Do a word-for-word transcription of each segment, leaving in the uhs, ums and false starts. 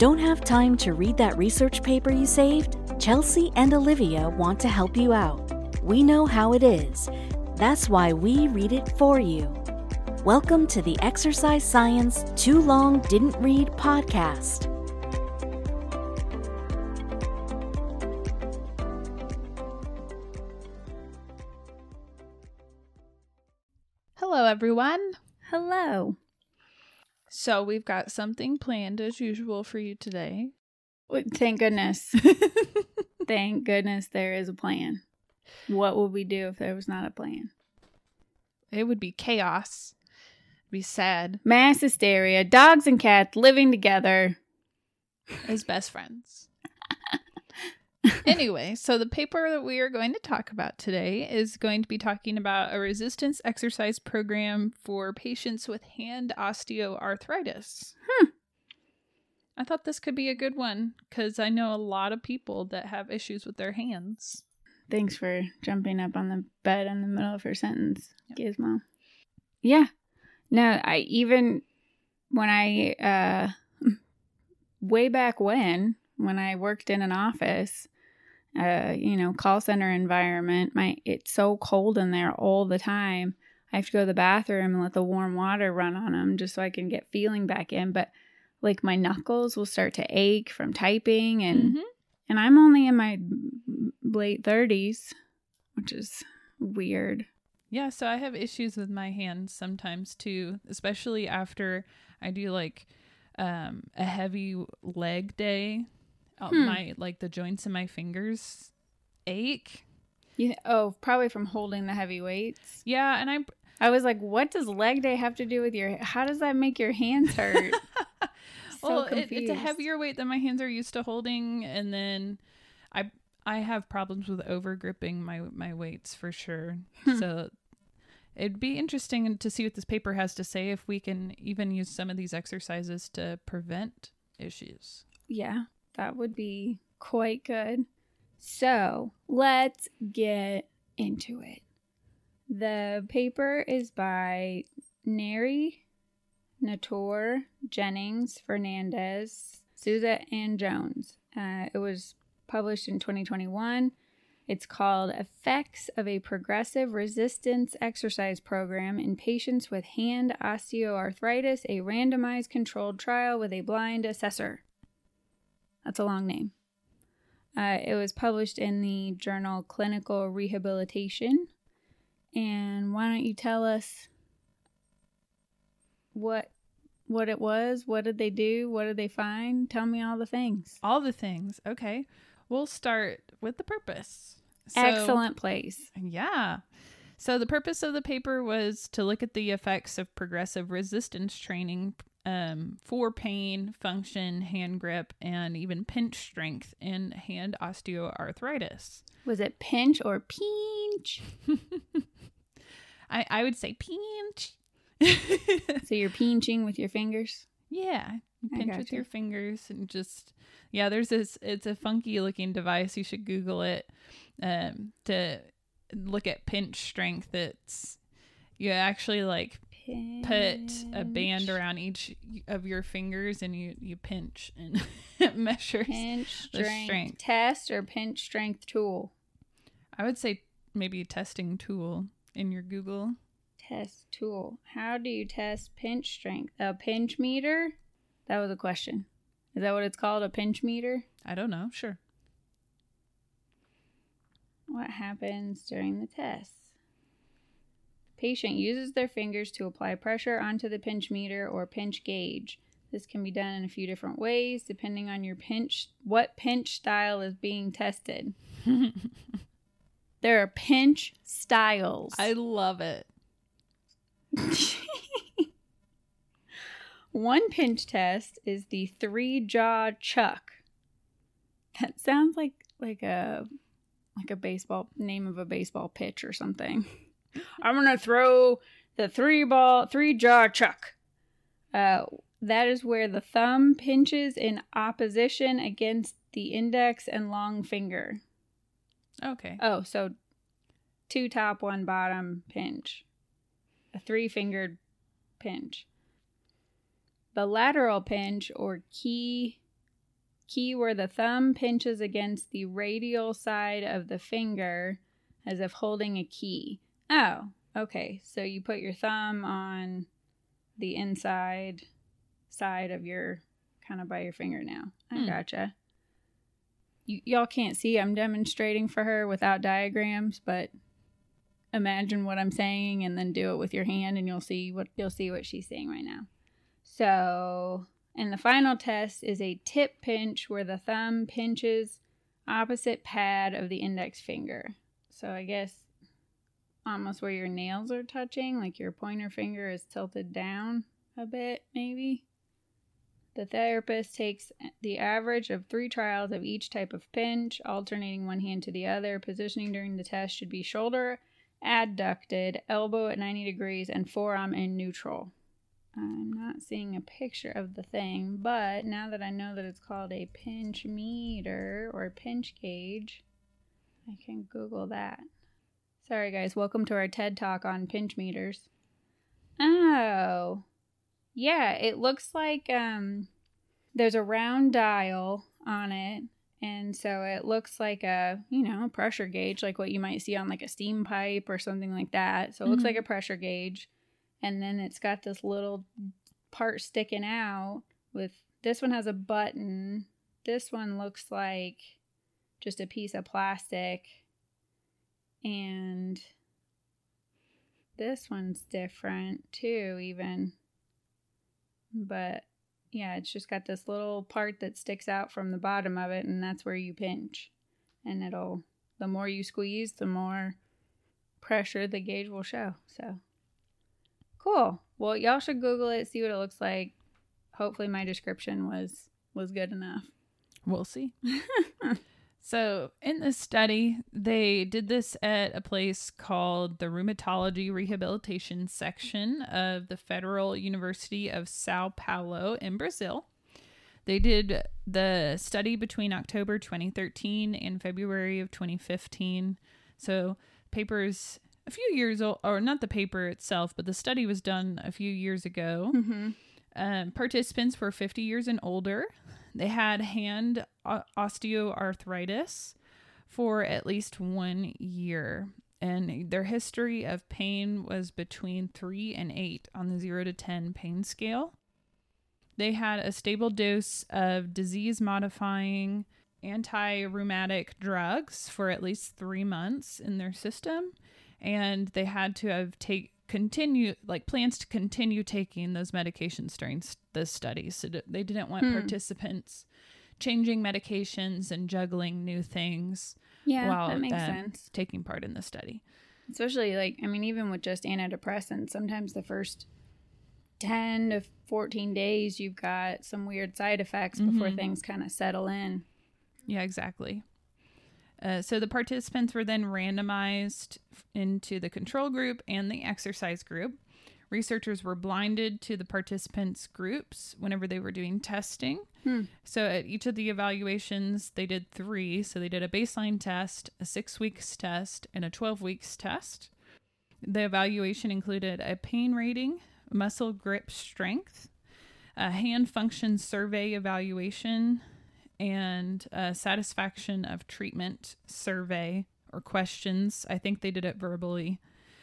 Don't have time to read that research paper you saved? Chelsea and Olivia want to help you out. We know how it is. That's why we read it for you. Welcome to the Exercise Science Too Long Didn't Read podcast. Hello, everyone. Hello. So we've got something planned as usual for you today. Thank goodness. Thank goodness there is a plan. What would we do if there was not a plan? It would be chaos. It'd be sad. Mass hysteria. Dogs and cats living together. As best friends. Anyway, so the paper that we are going to talk about today is going to be talking about a resistance exercise program for patients with hand osteoarthritis. Hmm. I thought this could be a good one because I know a lot of people that have issues with their hands. Thanks for jumping up on the bed in the middle of her sentence, Yep. Gizmo. Yeah. No, I even when I, uh, way back when, when I worked in an office, uh, you know, call center environment, my it's so cold in there all the time. I have to go to the bathroom and let the warm water run on them just so I can get feeling back in. But like my knuckles will start to ache from typing, and Mm-hmm. and I'm only in my late thirties, which is weird. Yeah, so I have issues with my hands sometimes too, especially after I do like um, a heavy leg day. Uh, Hmm. My like the joints in my fingers ache. You, oh, probably from holding the heavy weights. Yeah, and I I was like, what does leg day have to do with your, how does that make your hands hurt? So well, it, it's a confused. heavier weight than my hands are used to holding, and then I I have problems with over gripping my my weights for sure. Hmm. So it'd be interesting to see what this paper has to say if we can even use some of these exercises to prevent issues. Yeah, that would be quite good. So let's get into it. The paper is by Neri, Nator, Jennings, Fernandez, Souza, and Jones. Uh, it was published in twenty twenty-one. It's called Effects of a Progressive Resistance Exercise Program in Patients with Hand Osteoarthritis, a randomized controlled trial with a blind assessor. That's a long name. Uh, it was published in the journal Clinical Rehabilitation. And why don't you tell us what what it was? What did they do? What did they find? Tell me all the things. All the things. Okay. We'll start with the purpose. So, Excellent place. Yeah. So the purpose of the paper was to look at the effects of progressive resistance training um, for pain, function, hand grip, and even pinch strength in hand osteoarthritis. Was it pinch or pinch? I, I would say pinch. So you're pinching with your fingers? Yeah. You I pinch with gotcha. your fingers and just, yeah, there's this, it's a funky looking device. You should Google it um, to look at pinch strength. It's, you actually like Pinch. put a band around each of your fingers and you, you pinch and it measures Pinch the strength, strength. test or pinch strength tool? I would say maybe a testing tool in your Google. Test tool. How do you test pinch strength? A pinch meter? That was a question. Is that what it's called? A pinch meter? I don't know. Sure. What happens during the test? Patient uses their fingers to apply pressure onto the pinch meter or pinch gauge. This can be done in a few different ways depending on your pinch, what pinch style is being tested. There are pinch styles. I love it. One pinch test is the three jaw chuck. That sounds like like a like a baseball name of a baseball pitch or something. I'm gonna throw the three ball three jaw chuck. Uh, that is where the thumb pinches in opposition against the index and long finger. Okay. Oh, so two top, one bottom pinch. A three-fingered pinch. The lateral pinch or key Key where the thumb pinches against the radial side of the finger as if holding a key. Oh, okay. So you put your thumb on the inside side of your, kind of by your finger now. I mm. gotcha. Y- y'all can't see. I'm demonstrating for her without diagrams, but imagine what I'm saying and then do it with your hand and you'll see what you'll see what she's saying right now. So, and the final test is a tip pinch where the thumb pinches opposite pad of the index finger. So I guess almost where your nails are touching, like your pointer finger is tilted down a bit, maybe. The therapist takes the average of three trials of each type of pinch, alternating one hand to the other. Positioning during the test should be shoulder adducted, elbow at ninety degrees, and forearm in neutral. I'm not seeing a picture of the thing, but now that I know that it's called a pinch meter or a pinch gauge, I can Google that. Sorry guys, welcome to our TED Talk on pinch meters. Oh, yeah, it looks like um, there's a round dial on it, and so it looks like a, you know, pressure gauge, like what you might see on like a steam pipe or something like that. So it looks mm-hmm. like a pressure gauge. And then it's got this little part sticking out with, this one has a button. This one looks like just a piece of plastic. And this one's different too, even. But yeah, it's just got this little part that sticks out from the bottom of it, and that's where you pinch. And it'll, the more you squeeze, the more pressure the gauge will show. So. Cool. Well, y'all should Google it, see what it looks like. Hopefully my description was was good enough. We'll see. So in this study, they did this at a place called the Rheumatology Rehabilitation Section of the Federal University of Sao Paulo in Brazil. They did the study between October twenty thirteen and February of twenty fifteen. So papers... a few years old, or not the paper itself, but the study was done a few years ago. Mm-hmm. Um, participants were fifty years and older. They had hand osteoarthritis for at least one year. And their history of pain was between three and eight on the zero to ten pain scale. They had a stable dose of disease-modifying anti-rheumatic drugs for at least three months in their system. And they had to have take continue like plans to continue taking those medications during the study. So they didn't want hmm. participants changing medications and juggling new things yeah, while that makes um, sense. taking part in the study. Especially like, I mean, even with just antidepressants, sometimes the first ten to fourteen days, you've got some weird side effects mm-hmm. before things kind of settle in. Yeah, exactly. Uh, so the participants were then randomized into the control group and the exercise group. Researchers were blinded to the participants' groups whenever they were doing testing. Hmm. So at each of the evaluations, they did three. So they did a baseline test, a six weeks test, and a twelve weeks test. The evaluation included a pain rating, muscle grip strength, a hand function survey evaluation, and a satisfaction of treatment survey or questions. I think they did it verbally.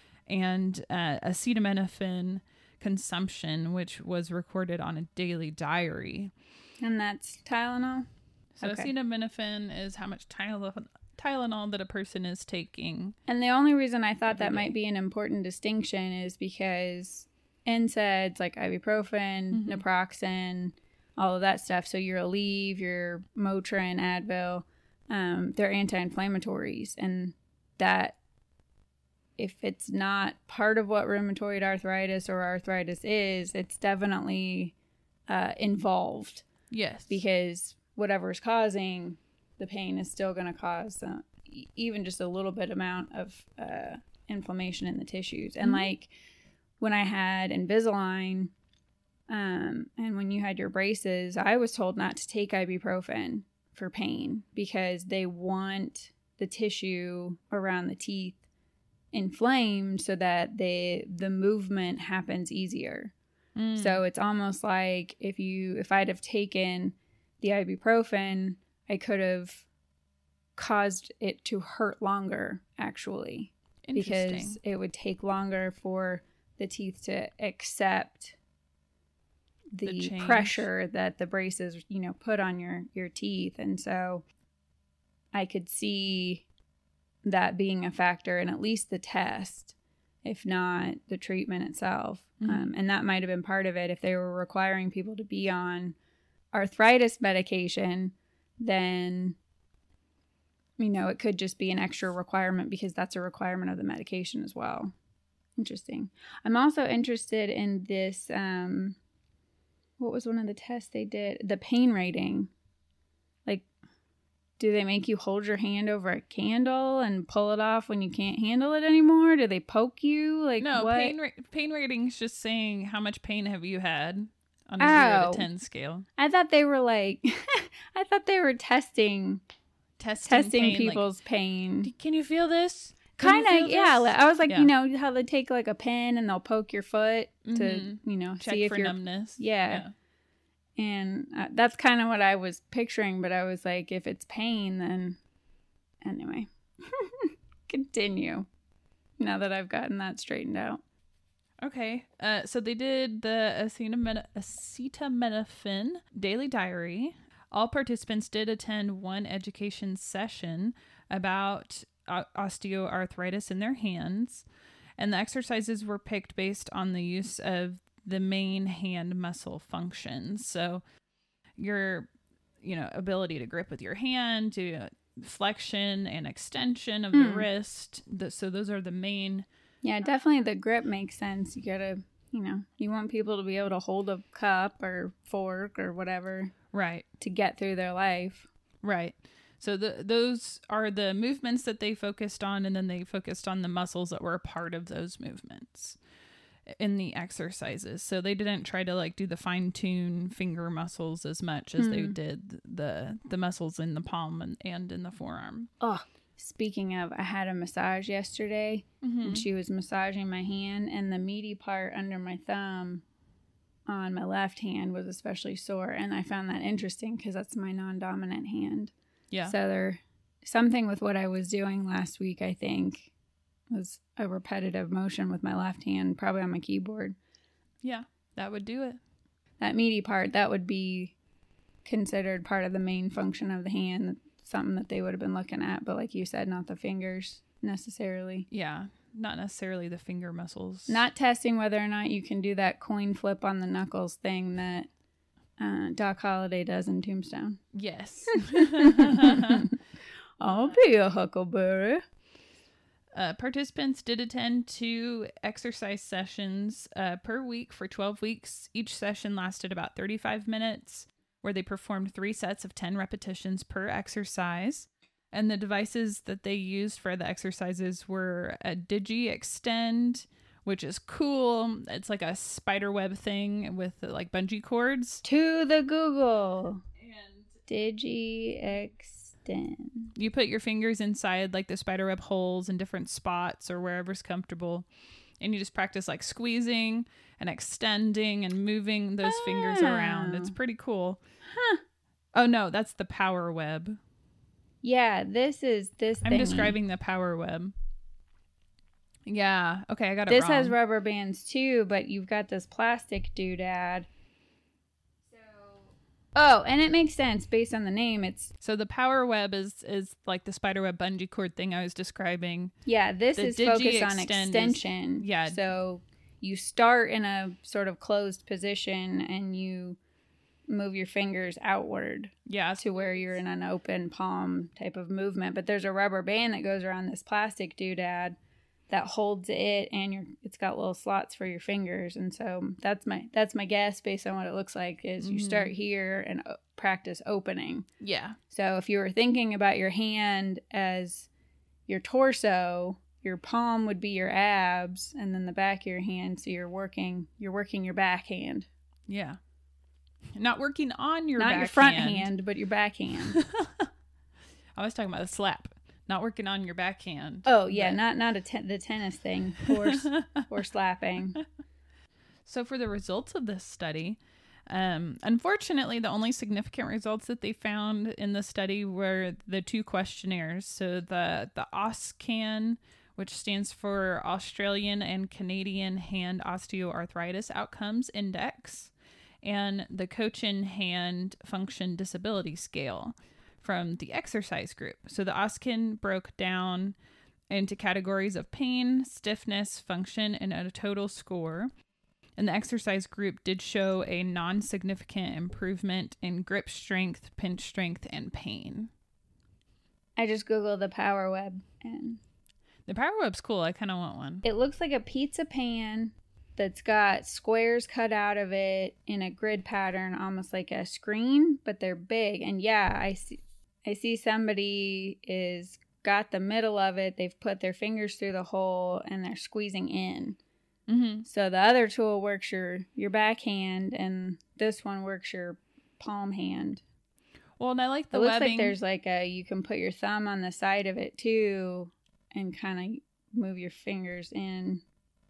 And uh, acetaminophen consumption, which was recorded on a daily diary. And that's Tylenol? So okay. Acetaminophen is how much Tylenol, Tylenol that a person is taking. And the only reason I thought that day. might be an important distinction is because N SAIDs like ibuprofen, mm-hmm. naproxen, all of that stuff. So your Aleve, your Motrin, Advil, um, they're anti-inflammatories. And that, if it's not part of what rheumatoid arthritis or arthritis is, it's definitely uh, involved. Yes. Because whatever's causing the pain is still going to cause uh, even just a little bit amount of uh, inflammation in the tissues. And mm-hmm. like when I had Invisalign, um, and when you had your braces, I was told not to take ibuprofen for pain because they want the tissue around the teeth inflamed so that they the movement happens easier. Mm. So it's almost like if you if I'd have taken the ibuprofen, I could have caused it to hurt longer, actually. Because it would take longer for the teeth to accept the, the pressure that the braces, you know, put on your, your teeth. And so I could see that being a factor in at least the test, if not the treatment itself. Mm-hmm. Um, and that might have been part of it. If they were requiring people to be on arthritis medication, then, you know, it could just be an extra requirement because that's a requirement of the medication as well. Interesting. I'm also interested in this, um, what was one of the tests they did? The pain rating. Like, do they make you hold your hand over a candle and pull it off when you can't handle it anymore? Do they poke you? Like, no, what? pain, ra- pain rating is just saying how much pain have you had on a oh, zero to ten scale. I thought they were like, I thought they were testing, testing, testing pain, people's like, pain. Can you feel this? Kind of, yeah. This? I was like, yeah. you know, how they take like a pin and they'll poke your foot to, mm-hmm. you know, check see if for you're numbness. Yeah. yeah. And uh, that's kind of what I was picturing, but I was like, if it's pain, then anyway, continue. Now that I've gotten that straightened out. Okay. Uh, so they did the acetamin- acetaminophen daily diary. All participants did attend one education session about osteoarthritis in their hands, and the exercises were picked based on the use of the main hand muscle functions. So your, you know, ability to grip with your hand, to flexion and extension of mm. the wrist. The, so those are the main. Yeah, definitely the grip makes sense. You gotta, you know, you want people to be able to hold a cup or fork or whatever, right, to get through their life. Right. So the, those are the movements that they focused on, and then they focused on the muscles that were a part of those movements in the exercises. So they didn't try to like do the fine-tune finger muscles as much as mm. they did the the muscles in the palm and, and in the forearm. Oh, speaking of, I had a massage yesterday, mm-hmm. and she was massaging my hand, and the meaty part under my thumb on my left hand was especially sore, and I found that interesting because that's my non-dominant hand. Yeah. So there, something with what I was doing last week, I think, was a repetitive motion with my left hand, probably on my keyboard. Yeah, that would do it. That meaty part, that would be considered part of the main function of the hand, something that they would have been looking at. But like you said, not the fingers necessarily. Yeah, not necessarily the finger muscles. Not testing whether or not you can do that coin flip on the knuckles thing that Uh, Doc Holliday does in Tombstone. Yes. I'll be a huckleberry. Uh, participants did attend two exercise sessions uh, per week for twelve weeks. Each session lasted about thirty-five minutes, where they performed three sets of ten repetitions per exercise. And the devices that they used for the exercises were a Digi Extend, which is cool. It's like a spider web thing with like bungee cords. To the Google. And Digi Extend. You put your fingers inside like the spider web holes in different spots or wherever's comfortable. And you just practice like squeezing and extending and moving those oh. fingers around. It's pretty cool. Huh. Oh no, that's the power web. Yeah, this is this I'm thingy. describing the power web. Yeah. Okay, I got it This wrong. has rubber bands too, but you've got this plastic doodad. So, oh, and it makes sense based on the name. It's so the power web is is like the spider web bungee cord thing I was describing. Yeah, this the is Digi focused on Extend extension. Is, yeah. So you start in a sort of closed position and you move your fingers outward. Yeah. To where you're in an open palm type of movement. But there's a rubber band that goes around this plastic doodad that holds it, and your it's got little slots for your fingers. And so that's my that's my guess based on what it looks like is you mm-hmm. start here and o- practice opening. Yeah. So if you were thinking about your hand as your torso, your palm would be your abs, and then the back of your hand, so you're working you're working your backhand. Yeah. Not working on your Not back your front hand. hand, but your backhand. I was talking about the slap. Not working on your backhand. Oh, yeah, but... not not a te- the tennis thing or, or slapping. So for the results of this study, Um, unfortunately, the only significant results that they found in the study were the two questionnaires. So the, the AUSCAN, which stands for Australian and Canadian Hand Osteoarthritis Outcomes Index, and the Cochin Hand Function Disability Scale from the exercise group. So the AUSCAN broke down into categories of pain, stiffness, function, and a total score. And the exercise group did show a non-significant improvement in grip strength, pinch strength, and pain. I just Googled the Power Web, and the Power Web's cool. I kind of want one. It looks like a pizza pan that's got squares cut out of it in a grid pattern, almost like a screen, but they're big. And yeah, I see, I see somebody is got the middle of it. They've put their fingers through the hole and they're squeezing in. Mm-hmm. So the other tool works your, your backhand, and this one works your palm hand. Well, and I like the it looks webbing. Like there's like a, you can put your thumb on the side of it too and kind of move your fingers in.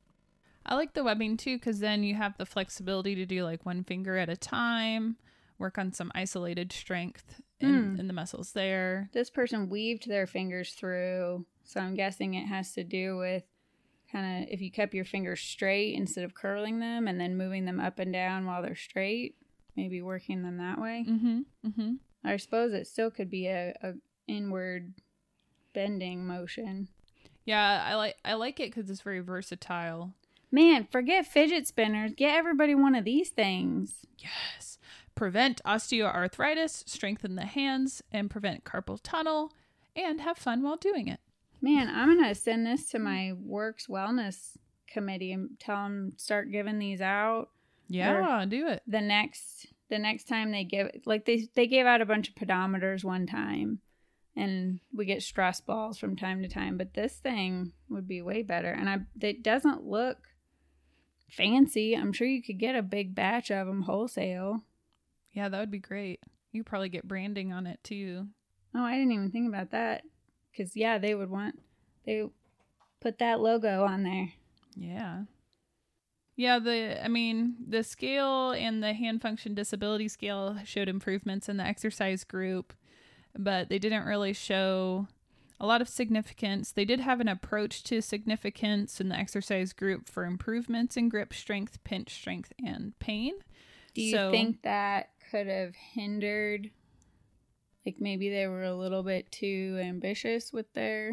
I like the webbing too, because then you have the flexibility to do like one finger at a time, work on some isolated strength in, mm. in the muscles there. This person weaved their fingers through, so I'm guessing it has to do with kind of if you kept your fingers straight instead of curling them and then moving them up and down while they're straight, maybe working them that way. Mm-hmm. Mm-hmm. I suppose it still could be a, a inward bending motion. Yeah, I like I like it because it's very versatile. Man, forget fidget spinners. Get everybody one of these things. Yes. Prevent osteoarthritis, strengthen the hands, and prevent carpal tunnel, and have fun while doing it. Man, I'm going to send this to my works wellness committee and tell them start giving these out. Yeah, do it. The next the next time they give, like they, they gave out a bunch of pedometers one time, and we get stress balls from time to time, but this thing would be way better. And I it doesn't look fancy. I'm sure you could get a big batch of them wholesale. Yeah, that would be great. You probably get branding on it too. Oh, I didn't even think about that. Because, yeah, they would want, they put that logo on there. Yeah. Yeah, the, I mean, the scale and the hand function disability scale showed improvements in the exercise group, but they didn't really show a lot of significance. They did have an approach to significance in the exercise group for improvements in grip strength, pinch strength, and pain. Do you so, think that could have hindered, like maybe they were a little bit too ambitious with their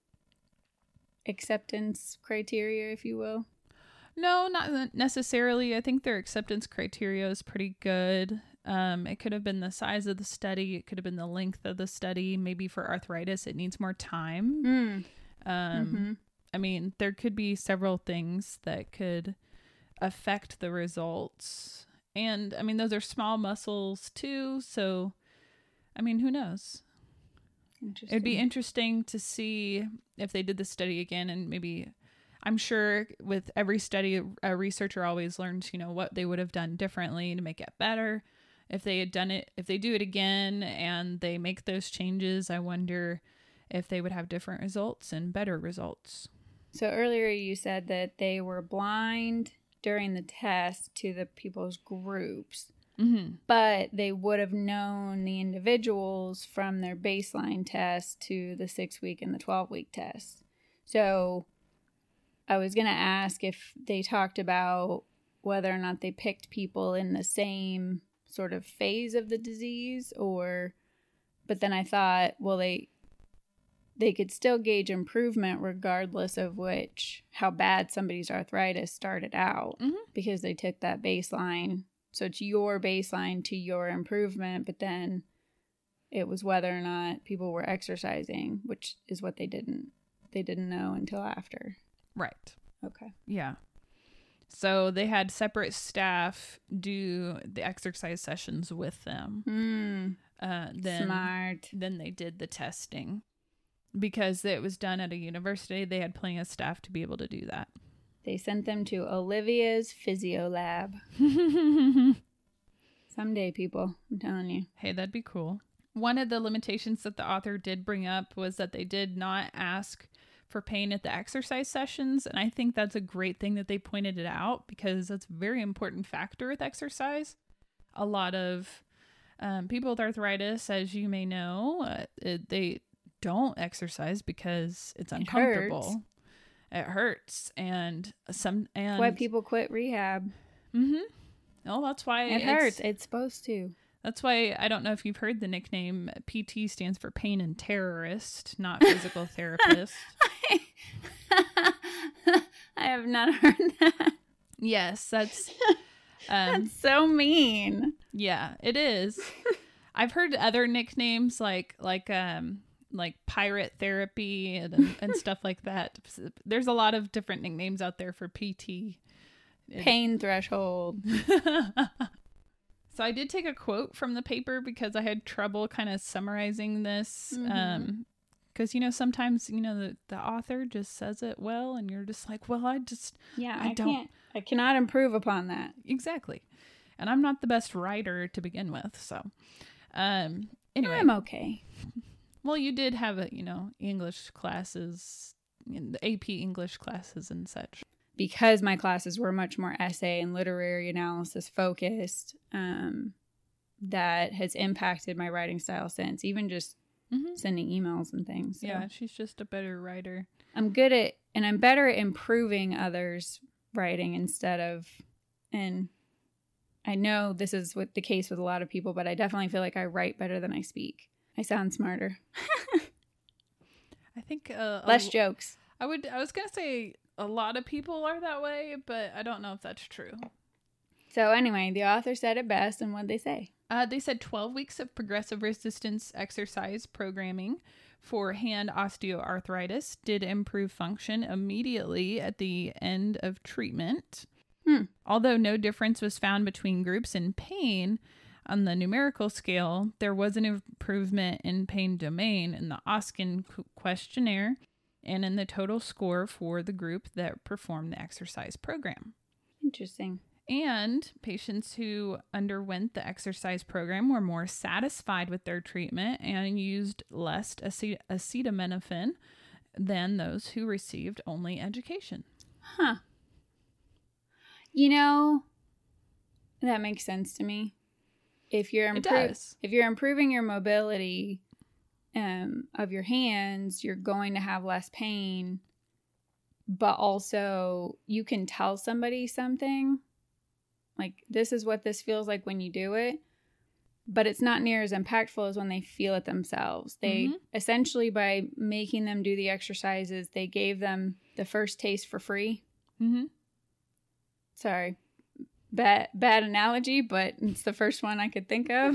acceptance criteria, if you will? No, not necessarily. I think their acceptance criteria is pretty good. Um, it could have been the size of the study. It could have been the length of the study. Maybe for arthritis, it needs more time. Mm. Um, mm-hmm. I mean, there could be several things that could affect the results. And, I mean, those are small muscles, too. So, I mean, who knows? It'd be interesting to see if they did the study again, and maybe... I'm sure with every study, a researcher always learns, you know, what they would have done differently to make it better. If they had done it, if they do it again and they make those changes, I wonder if they would have different results and better results. So earlier you said that they were blind during the test to the people's groups, mm-hmm. but they would have known the individuals from their baseline test to the six week and the twelve week test. So I was going to ask if they talked about whether or not they picked people in the same sort of phase of the disease, or, but then I thought, well, they, they could still gauge improvement regardless of which, how bad somebody's arthritis started out, mm-hmm. because they took that baseline. So it's your baseline to your improvement, but then it was whether or not people were exercising, which is what they didn't, they didn't know until after. Right. Okay. Yeah. So they had separate staff do the exercise sessions with them. Mm. Uh, then, Smart. Then they did the testing. Because it was done at a university, they had plenty of staff to be able to do that. They sent them to Olivia's physio lab. Someday, people. I'm telling you. Hey, that'd be cool. One of the limitations that the author did bring up was that they did not ask for pain at the exercise sessions. And I think that's a great thing that they pointed it out, because that's a very important factor with exercise. a lot of um, people with arthritis, as you may know, uh, it, they don't exercise because it's uncomfortable. It hurts, it hurts. and some and That's why people quit rehab. Mm-hmm. Oh, that's why it hurts. It's supposed to. That's why I don't know if you've heard the nickname P T stands for pain and terrorist, not physical therapist. I have not heard that. Yes, that's um, that's so mean. Yeah, it is. I've heard other nicknames like like um like pirate therapy and and stuff like that. There's a lot of different nicknames out there for P T. Pain threshold. So I did take a quote from the paper because I had trouble kind of summarizing this. Mm-hmm. Um, because, you know, sometimes, you know, the, the author just says it well and you're just like, well, I just, yeah, I, I don't. Can't, I cannot improve upon that. Exactly. And I'm not the best writer to begin with. So, um, anyway. I'm okay. Well, you did have, a, you know, English classes, in the A P English classes and such. Because my classes were much more essay and literary analysis focused, um, that has impacted my writing style since, even just mm-hmm. sending emails and things. So. Yeah, she's just a better writer. I'm good at, and I'm better at improving others' writing instead of, and I know this is what the case with a lot of people, but I definitely feel like I write better than I speak. I sound smarter. I think uh, less a, jokes. I would. I was gonna say a lot of people are that way, but I don't know if that's true. So anyway, the author said it best, and what'd they say? Uh, they said twelve weeks of progressive resistance exercise programming for hand osteoarthritis did improve function immediately at the end of treatment. Hmm. Although no difference was found between groups in pain on the numerical scale, there was an improvement in pain domain in the Oskin questionnaire and in the total score for the group that performed the exercise program. Interesting. And patients who underwent the exercise program were more satisfied with their treatment and used less acet- acetaminophen than those who received only education. Huh. You know, that makes sense to me. If you're impro- if you're improving your mobility um, of your hands, you're going to have less pain, but also you can tell somebody something. Like, this is what this feels like when you do it, but it's not near as impactful as when they feel it themselves. They mm-hmm. essentially, by making them do the exercises, they gave them the first taste for free. Mm-hmm. Sorry, bad bad analogy, but it's the first one I could think of.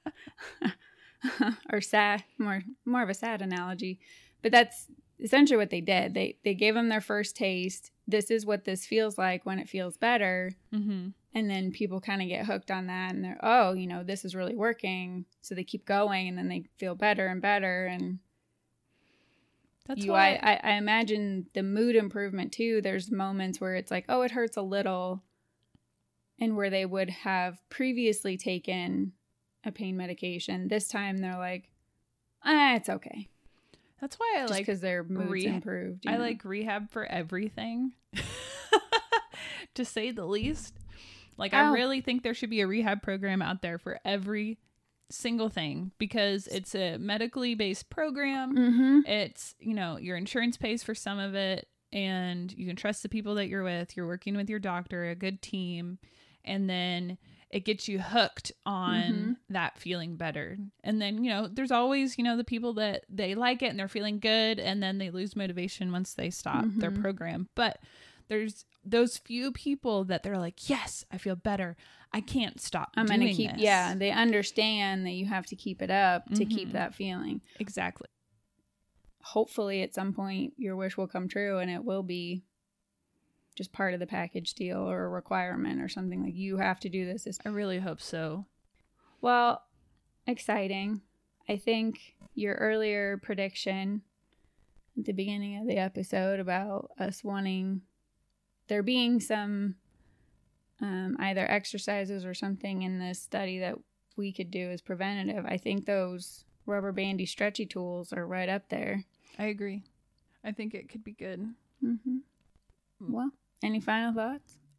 Or sad, more more of a sad analogy, but that's essentially what they did. They they gave them their first taste. This is what this feels like when it feels better. Mm-hmm. And then people kind of get hooked on that and they're, oh, you know, this is really working. So they keep going and then they feel better and better. And that's you, why I, I, I imagine the mood improvement too. There's moments where it's like, oh, it hurts a little. And where they would have previously taken a pain medication, this time they're like, ah, it's okay. That's why I Just like because their mood's re- improved. I know? like rehab for everything, to say the least. Like, oh. I really think there should be a rehab program out there for every single thing because it's a medically based program. Mm-hmm. It's, you know, your insurance pays for some of it and you can trust the people that you're with. You're working with your doctor, a good team, and then it gets you hooked on mm-hmm. that feeling better. And then, you know, there's always, you know, the people that they like it and they're feeling good and then they lose motivation once they stop mm-hmm. their program. But there's those few people that they're like, yes, I feel better. I can't stop I'm doing gonna keep, this. Yeah, they understand that you have to keep it up to mm-hmm. keep that feeling. Exactly. Hopefully at some point your wish will come true and it will be just part of the package deal or a requirement or something like you have to do this. I really hope so. Well, exciting. I think your earlier prediction at the beginning of the episode about us wanting there being some um, either exercises or something in this study that we could do as preventative. I think those rubber bandy stretchy tools are right up there. I agree. I think it could be good. Mm-hmm. Well, any final thoughts?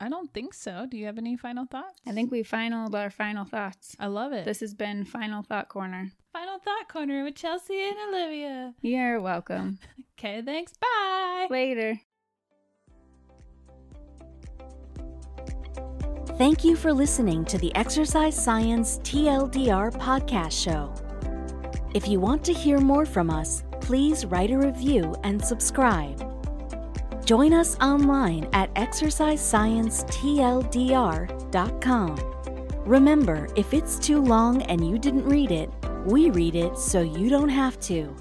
I don't think so. Do you have any final thoughts? I think we final our final thoughts. I love it. This has been Final Thought Corner. Final Thought Corner with Chelsea and Olivia. You're welcome. Okay, thanks. Bye. Later. Thank you for listening to the Exercise Science T L D R podcast show. If you want to hear more from us, please write a review and subscribe. Join us online at exercise science T L D R dot com. Remember, if it's too long and you didn't read it, we read it so you don't have to.